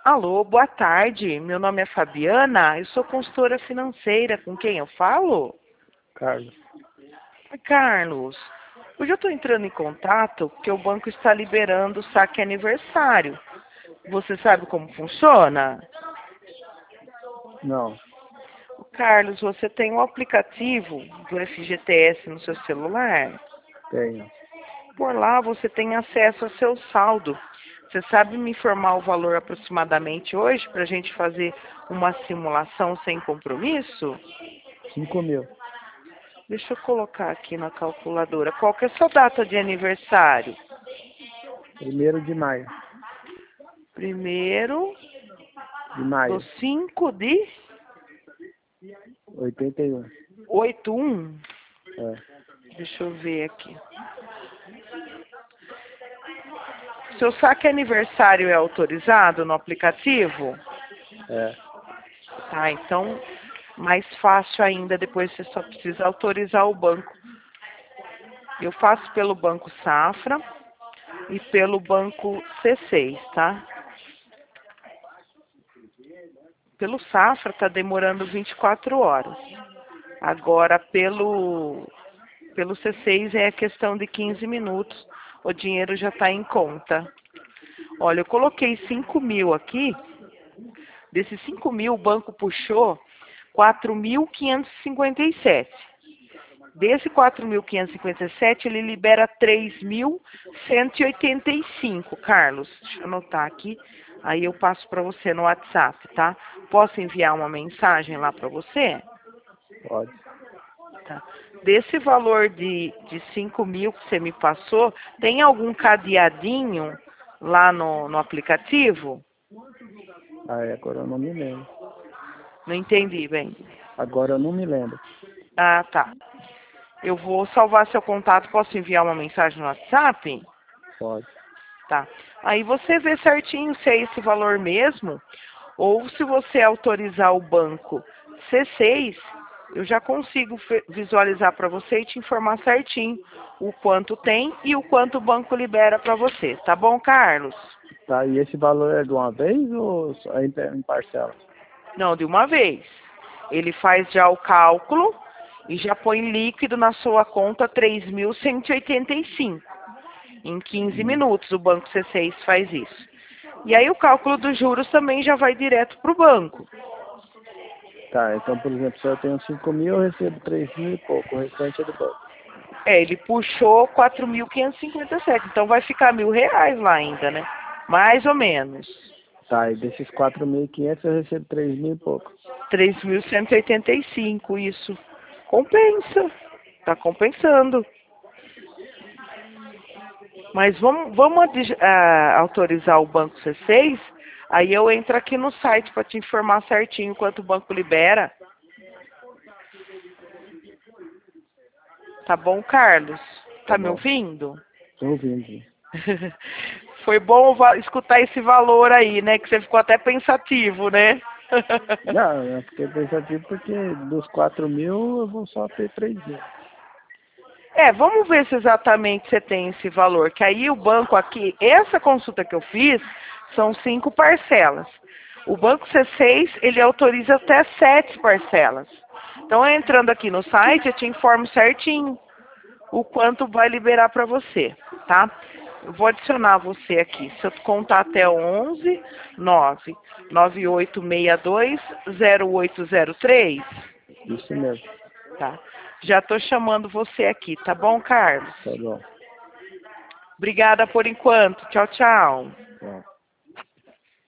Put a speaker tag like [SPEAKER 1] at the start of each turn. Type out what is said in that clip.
[SPEAKER 1] Alô, boa tarde. Meu nome é Fabiana, eu sou consultora financeira. Com quem eu falo?
[SPEAKER 2] Carlos.
[SPEAKER 1] Carlos, hoje eu estou entrando em contato porque o banco está liberando o saque aniversário. Você sabe como funciona?
[SPEAKER 2] Não,
[SPEAKER 1] Carlos, você tem um aplicativo do FGTS no seu celular?
[SPEAKER 2] tenho.
[SPEAKER 1] Por lá você tem acesso ao seu saldo. Você sabe me informar o valor aproximadamente hoje para a gente fazer uma simulação sem compromisso?
[SPEAKER 2] 5.000.
[SPEAKER 1] Deixa eu colocar aqui na calculadora. Qual que é a sua data de aniversário?
[SPEAKER 2] 1º de maio.
[SPEAKER 1] Primeiro
[SPEAKER 2] De
[SPEAKER 1] do
[SPEAKER 2] maio.
[SPEAKER 1] 5 de
[SPEAKER 2] 81.
[SPEAKER 1] 81.
[SPEAKER 2] É.
[SPEAKER 1] Deixa eu ver aqui. Seu saque aniversário é autorizado no aplicativo?
[SPEAKER 2] É.
[SPEAKER 1] Tá, então mais fácil ainda, depois você só precisa autorizar o banco. Eu faço pelo Banco Safra e pelo Banco C6, tá? Pelo Safra tá demorando 24 horas. Agora pelo C6 é questão de 15 minutos. O dinheiro já está em conta. Olha, eu coloquei 5.000 aqui. Desses 5.000, o banco puxou 4.557. Desse 4.557, ele libera 3.185, Carlos. Deixa eu anotar aqui. Aí eu passo para você no WhatsApp, tá? Posso enviar uma mensagem lá para você?
[SPEAKER 2] Pode.
[SPEAKER 1] Tá. Desse valor de 5.000 que você me passou, tem algum cadeadinho lá no aplicativo?
[SPEAKER 2] Agora eu não me lembro.
[SPEAKER 1] Não entendi bem.
[SPEAKER 2] Agora eu não me lembro.
[SPEAKER 1] Ah, tá. Eu vou salvar seu contato. Posso enviar uma mensagem no WhatsApp?
[SPEAKER 2] Pode.
[SPEAKER 1] Tá. Aí você vê certinho se é esse valor mesmo, ou se você autorizar o banco C6, eu já consigo visualizar para você e te informar certinho o quanto tem e o quanto o banco libera para você. Tá bom, Carlos?
[SPEAKER 2] Tá, e esse valor é de uma vez ou é em parcela?
[SPEAKER 1] Não, de uma vez. Ele faz já o cálculo e já põe líquido na sua conta 3.185. Em 15 minutos o banco C6 faz isso. E aí o cálculo dos juros também já vai direto para o banco.
[SPEAKER 2] Tá, então, por exemplo, se eu tenho 5.000, eu recebo 3.000 e pouco. O restante é do banco.
[SPEAKER 1] É, ele puxou 4.557, então vai ficar R$ 1.000 lá ainda, né? Mais ou menos.
[SPEAKER 2] Tá, e desses 4.500 eu recebo 3.000 e pouco.
[SPEAKER 1] 3.185, isso. Compensa. Tá compensando. Mas vamos autorizar o banco C6, aí eu entro aqui no site para te informar certinho quanto o banco libera. Tá bom, Carlos?
[SPEAKER 2] Tá
[SPEAKER 1] Tá me
[SPEAKER 2] bom.
[SPEAKER 1] ouvindo?
[SPEAKER 2] Tô ouvindo.
[SPEAKER 1] Foi bom escutar esse valor aí, né? Que você ficou até pensativo, né?
[SPEAKER 2] Não, eu fiquei pensativo porque dos 4.000 eu vou só ter 3.000.
[SPEAKER 1] É, vamos ver se exatamente você tem esse valor. Que aí o banco aqui, essa consulta que eu fiz, são 5 parcelas. O banco C6, ele autoriza até 7 parcelas. Então, entrando aqui no site, eu te informo certinho o quanto vai liberar para você, tá? Eu vou adicionar você aqui. Se eu contar até 11, 998620803,
[SPEAKER 2] Isso mesmo.
[SPEAKER 1] tá? Já tô chamando você aqui, tá bom, Carlos?
[SPEAKER 2] Tá bom.
[SPEAKER 1] Obrigada por enquanto. Tchau, tchau.